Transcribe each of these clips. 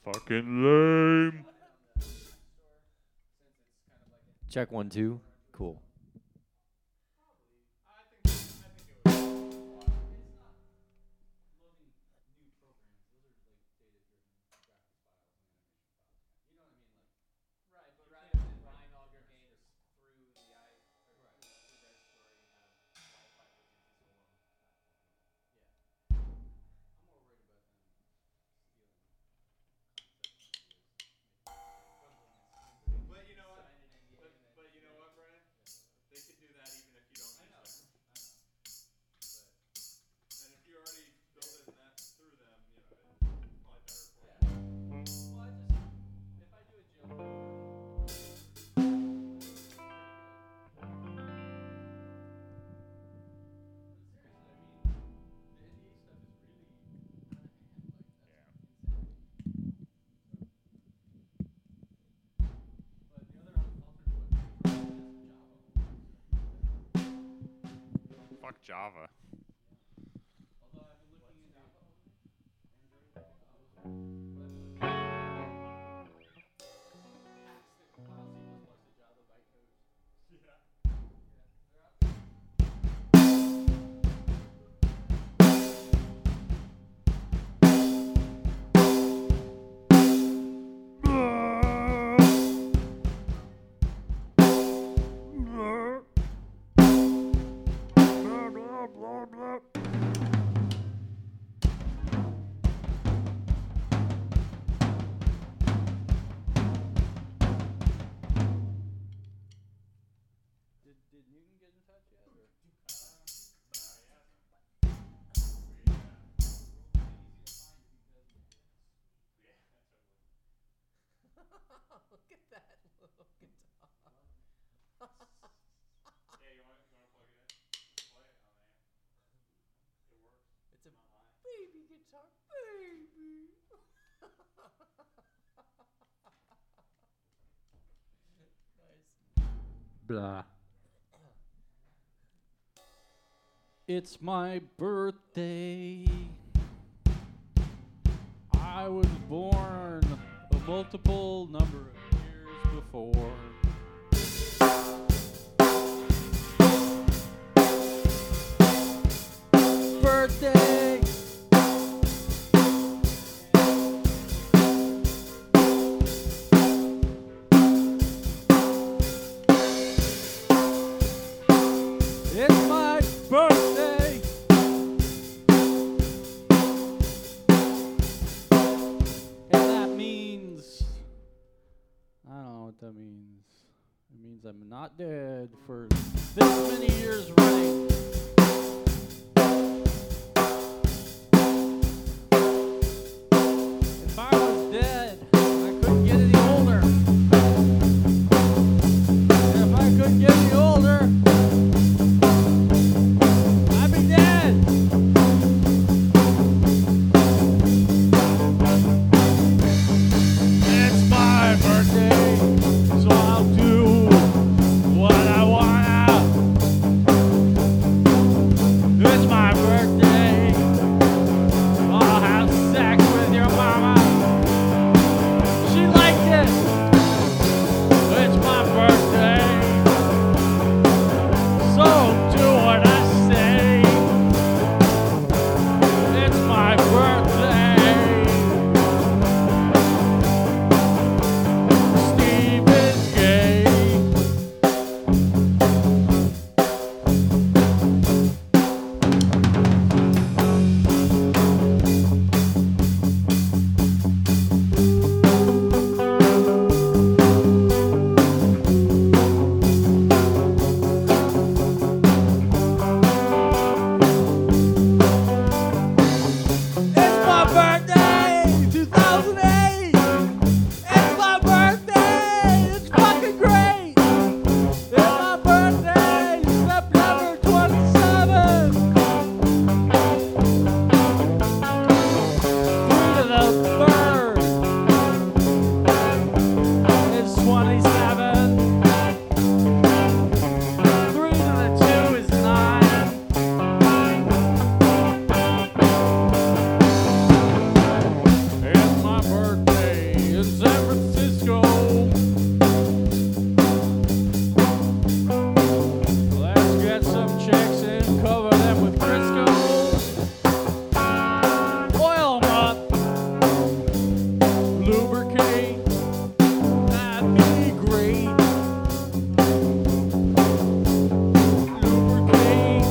Fucking lame. Check 1, 2. Cool. Fuck Java. Did Newton get in touch yet? Or? Look at that little guitar. Yeah, you want to plug it in? Play it on there. It works. It's a baby guitar, baby. Nice. Blah. It's my birthday. I was born a multiple number of years before. Birthday. It's my birthday. And that means, I don't know what that means. It means I'm not dead for this many years running. If I was dead, I couldn't get any older. And if I couldn't get any older, I'd be dead. It's my birthday, so I'll do what I wanna. lubricate. That'd be great. Lubricate.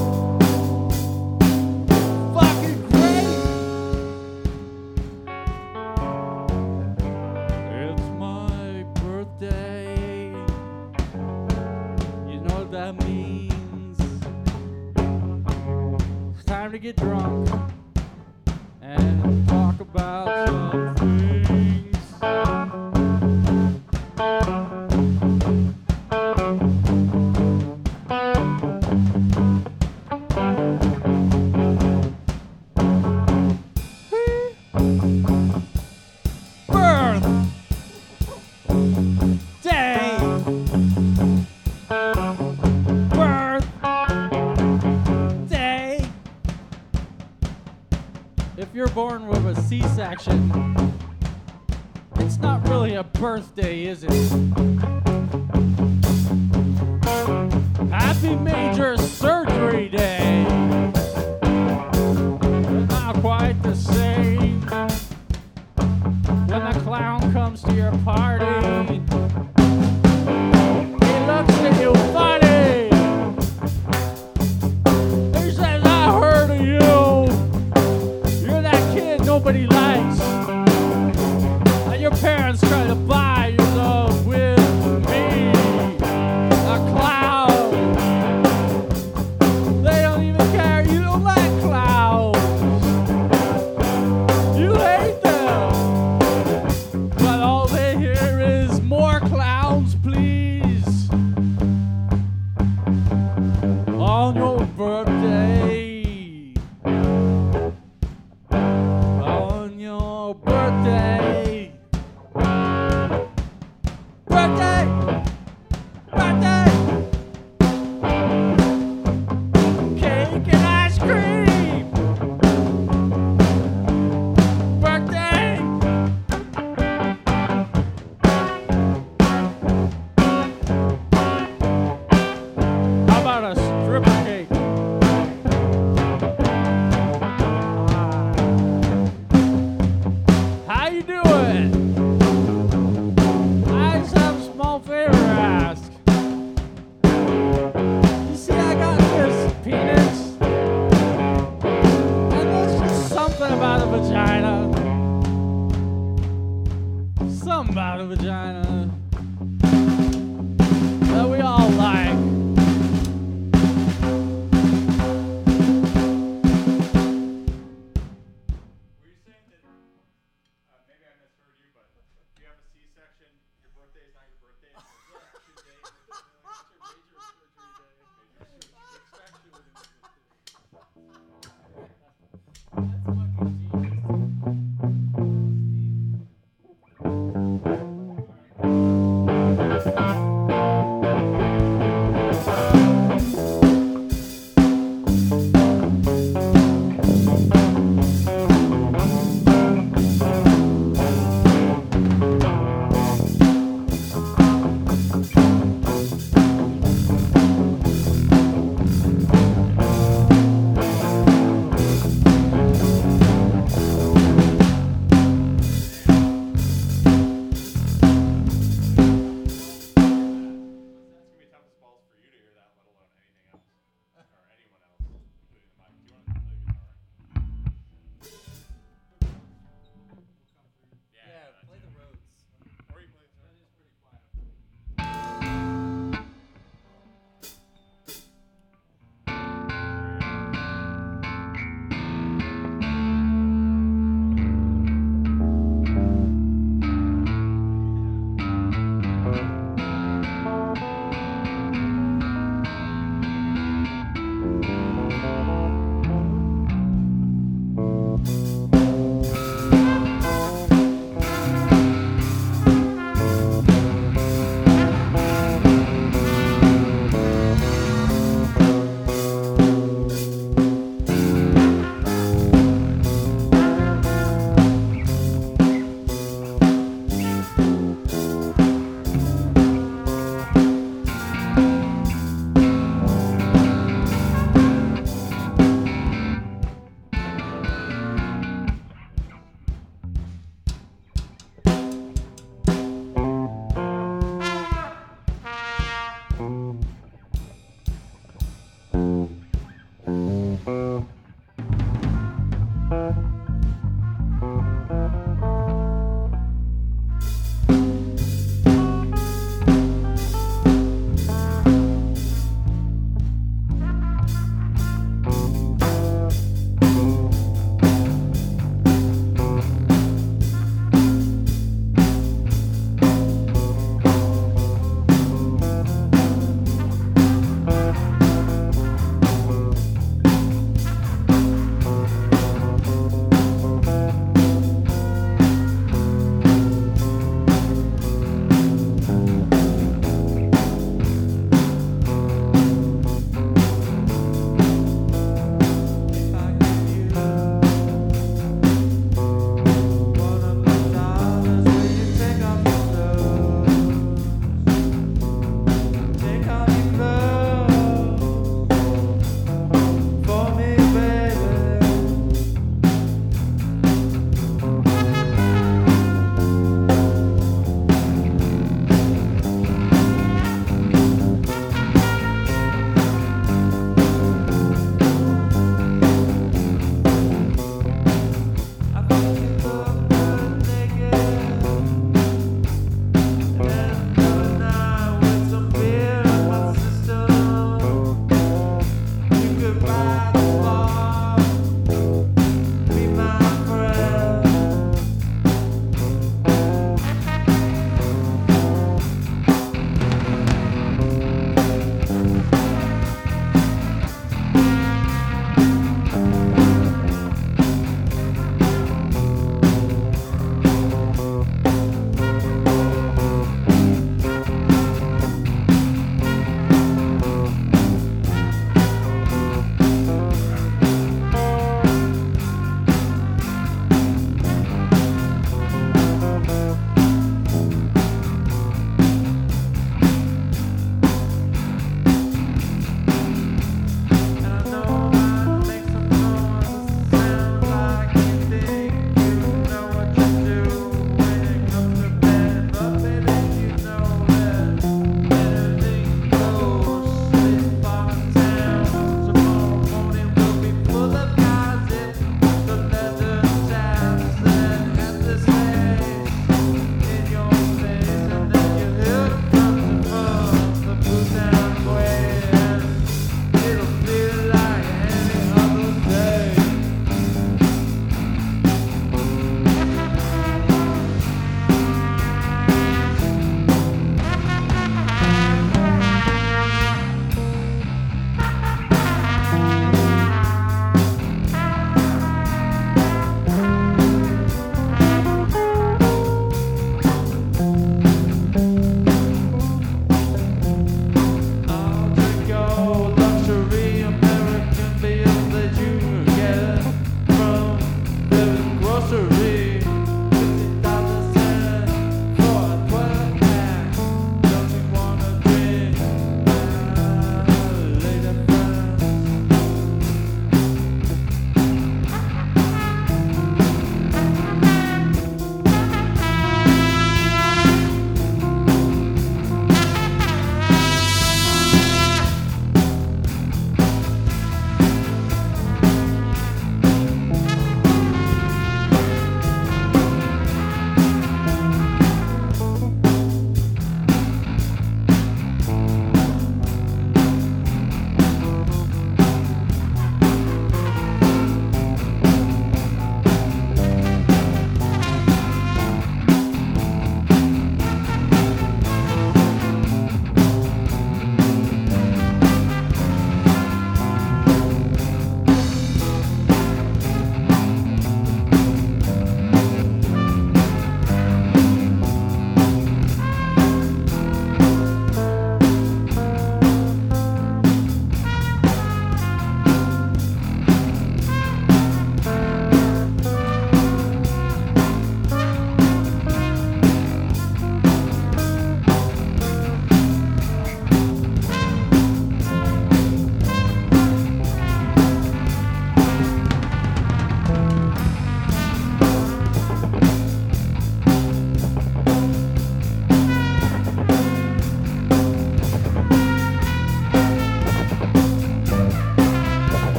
Fucking great. It's my birthday. You know what that means. It's time to get drunk and talk about some things. Birthday. Birthday. If you're born with a C-section, it's not really a birthday, is it? Happy Major Surgery Day. But not quite the same when the clown comes to your party. He looks at you funny. He says, I heard of you. You're that kid nobody likes. And your parents try to buy your love with me. A clown. They don't even care. You don't like clowns. You hate them. But all they hear is more clowns, please. On your birthday. On your birthday. Birthday. Birthday. Cake and ice cream. Birthday. How about a stripper cake? How you doing? I just have a small favor to ask. You see, I got this penis, and there's just something about a vagina. Something about a vagina that we all like. Were you saying that, maybe I misheard you, but if you have a C-section, your birthday is not your birthday, it's your extraction day. It's your major surgery day. Major surgery. Extraction within the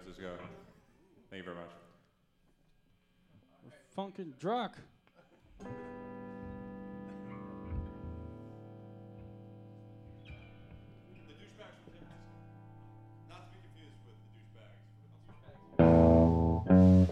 Francisco. Thank you very much. Funkin' Druck. The douchebags from San Francisco. Not to be confused with the douchebags.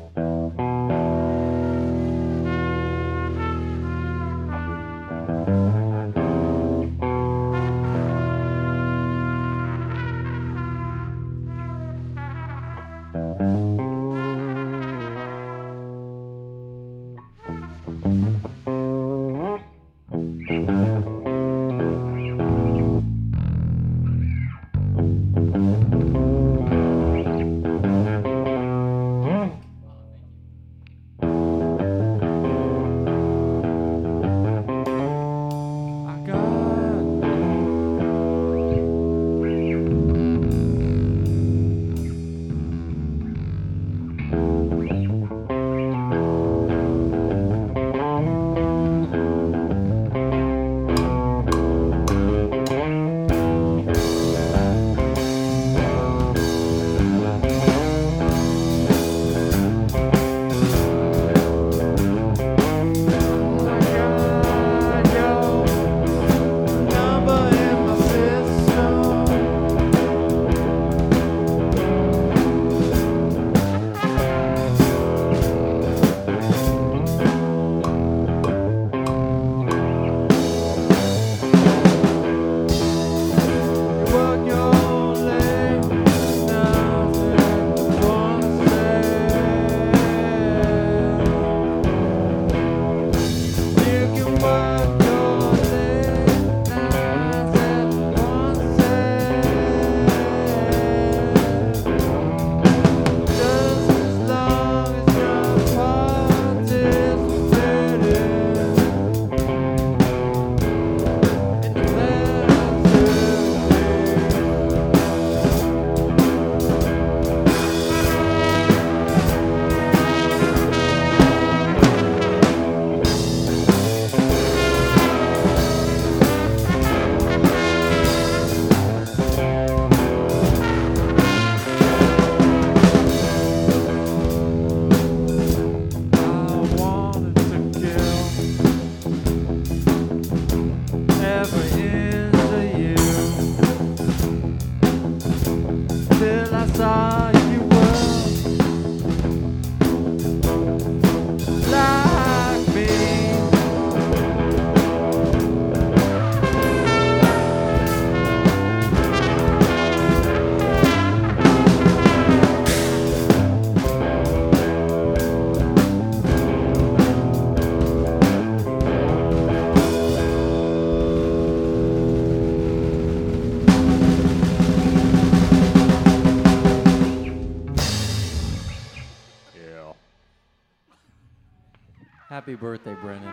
Happy birthday, Brennan.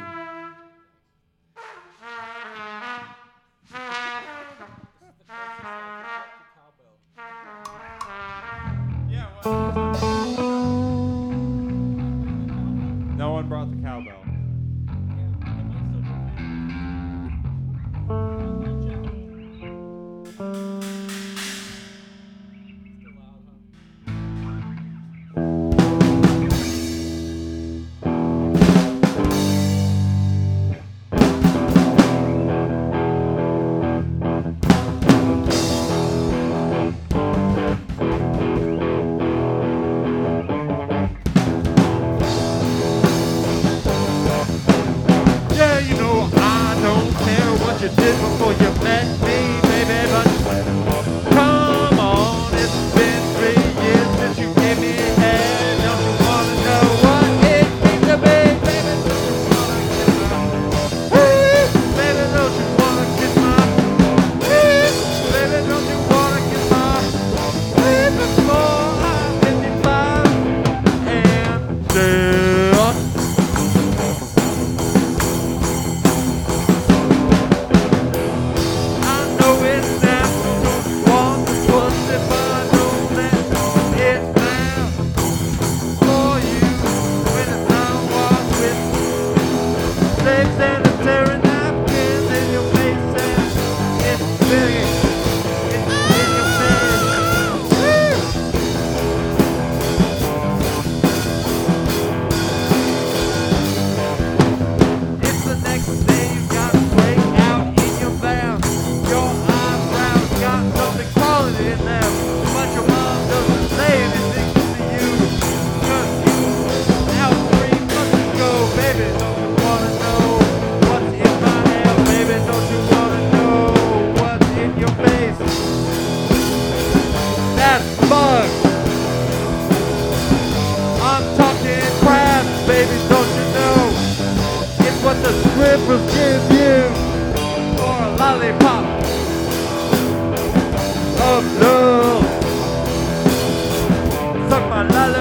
Yeah, well, no one brought the cowbell.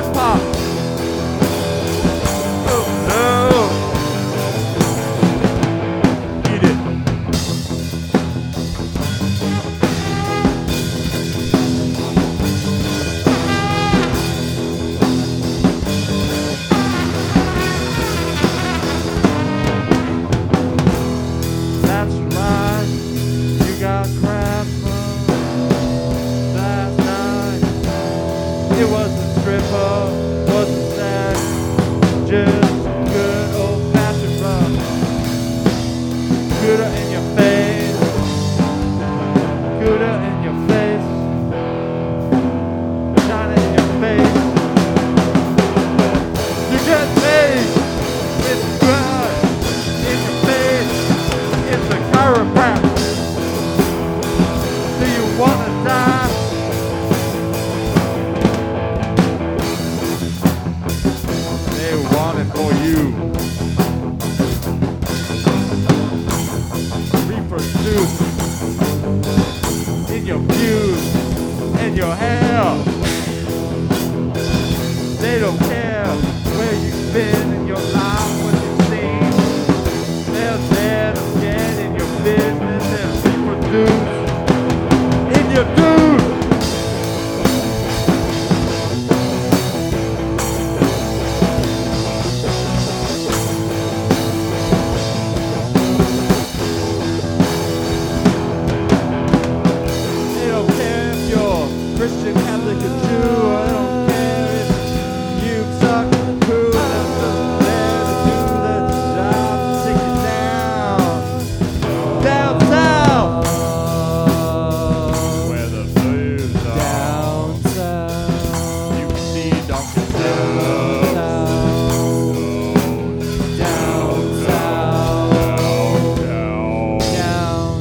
grandpa. Oh no. Eat it. That's right, you got crap last night. It wasn't stripper, wasn't sex, just good old-fashioned rum. Gouda in your face, Gouda in your face, China in your face. You get paid, it's good in your face. It's a chiropractor. Do you wanna die? They want it for you. Reproduce in your views and your hair. They don't care where you've been in your life, what you've seen. They're there to get in your business and reproduce in your dude. They don't care if you're Christian, Catholic, or Jew. I don't care if you suck poo. They're just there to do their job, take it down. Down south, where the blues are. Down south. You can see Donkey Down Down south. Down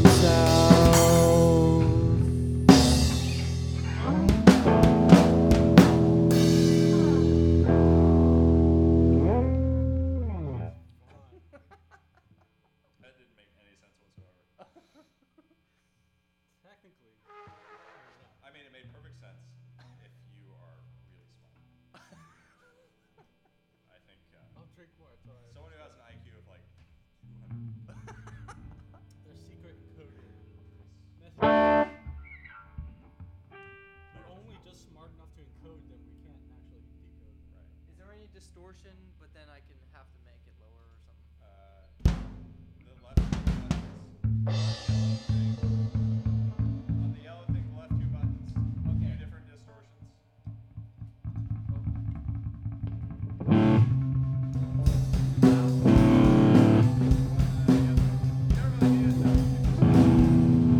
south. That didn't make any sense whatsoever. Technically. I mean, it made perfect sense if you are really smart. I think I'll drink more. It's alright. someone who has an IQ of like 200. Their secret coding method. We're only just smart enough to encode them. We can't actually decode them. Right. Is there any distortion, but then I can have to make it lower or something? The left two buttons. On the yellow thing, the left two buttons. Okay. Two different distortions. You don't really need it though.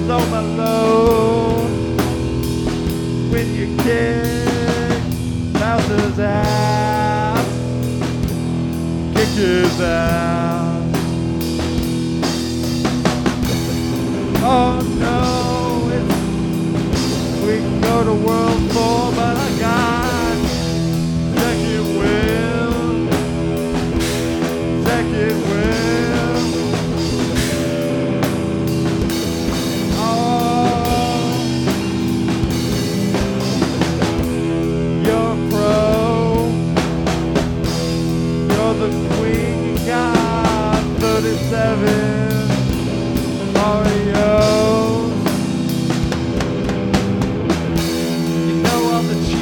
so alone when you kick Bowser's ass. Kick his ass. Oh no, we can go to World 4, but I got second wind. Second wind. Oh, you're a pro. You're the queen. You got 37 Oreos. You know I'm the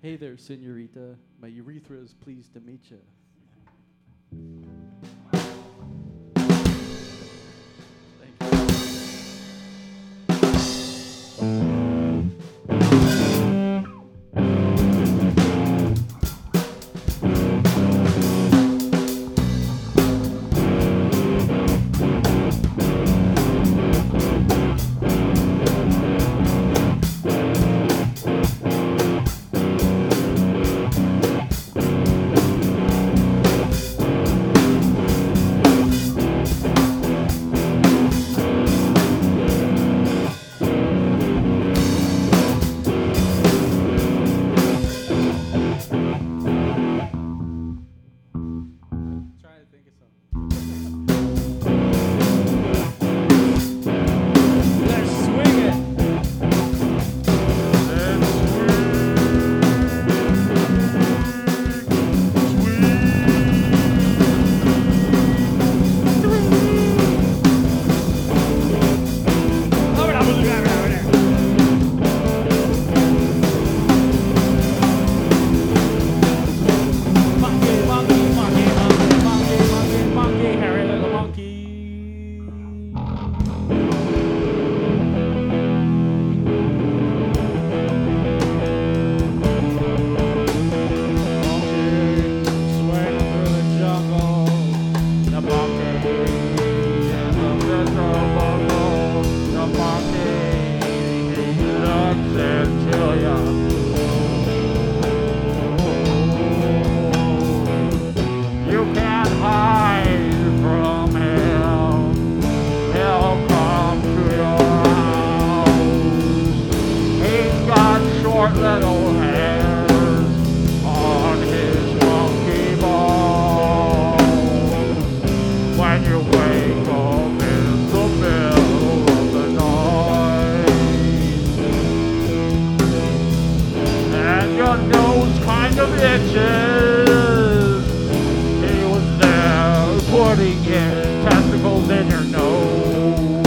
Hey there, senorita. My urethra is pleased to meet you. Thank you. Trying to think of something. Let's swing it. Monkey, monkey, monkey, monkey, monkey, monkey, monkey, hairy little monkey. Swing through the jungle, the monkey in the middle jungle, the monkey looks into you. You can't hide from him. He'll come to your house. He's got short little hairs on his monkey bones. When you wake up in the middle of the night, and your nose kind of itches, he was there putting his testicles in your nose.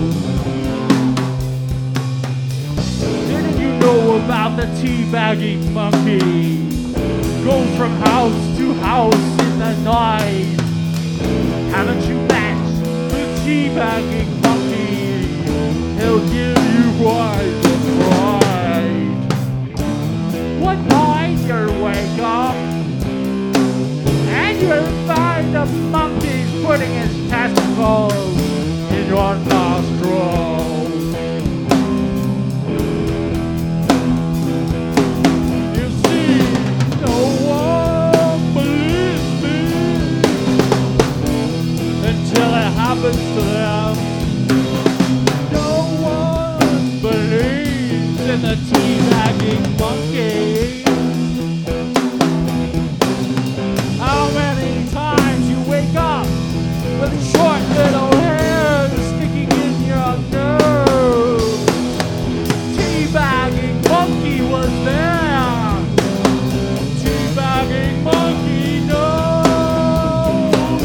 Didn't you know about the teabagging monkey? Goes from house to house in the night. Haven't you met the teabagging monkey? He'll give you quite a fright. One night you wake up and you'll find a monkey putting his testicles in your nostrils. You see, no one believes me until it happens to them. No one believes in the teabagging monkey. How many times you wake up with short little hairs sticking in your nose? Teabagging monkey was there. Teabagging monkey knows.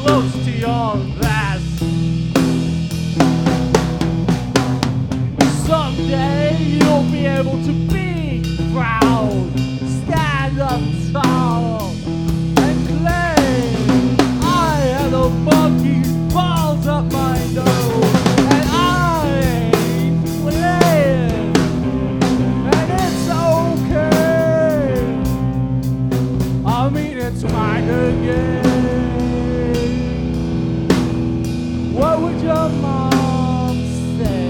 close to your glass. Someday you'll be able to be proud, stand up tall, and claim I had a monkey's balls up my nose, and I ain't playing, and it's okay. I mean, it's mine again. What would your mom say?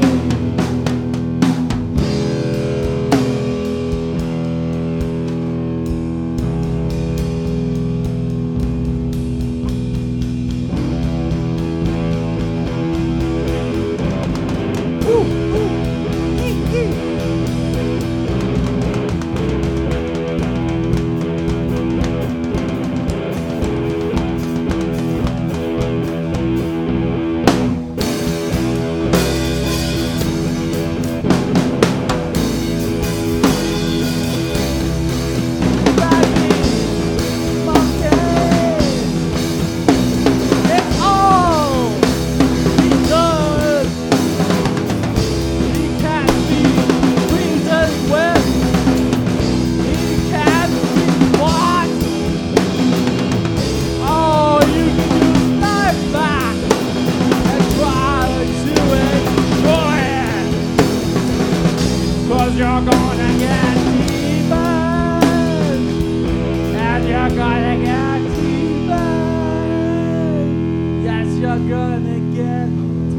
You're gonna get demons, and you're gonna get demons. Yes, you're gonna get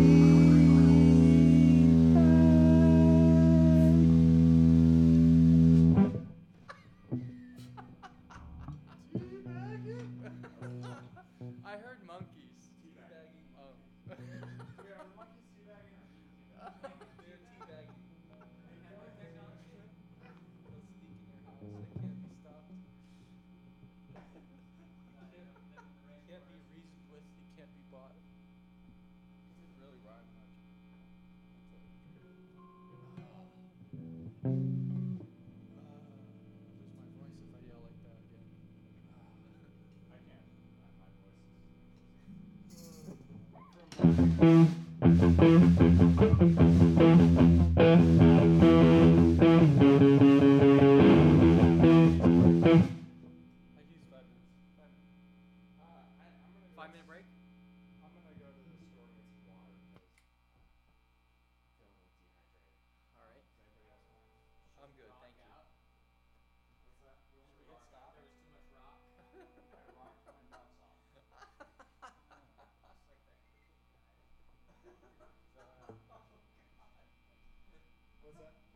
I heard monkeys. Teabagging. Oh. Yeah, are the monkeys teabagging or They're teabagging. Network technology. They'll sneak in your house. They can't be stopped. Can't be reasoned with. It can't be bought. It really rhyme much. I'll lose my voice if I yell like that again. I can't. My voice I use 5 minutes. 5 minutes. I'm gonna go. 5 minute break? I'm gonna go to the store and get some water because I'm feeling a little dehydrated. Alright. Does anybody else want? I'm good, thank you. What's that? Should we hit stop? There was too much rock. I rocked my nuts off. Just like that cooking guy. What's that?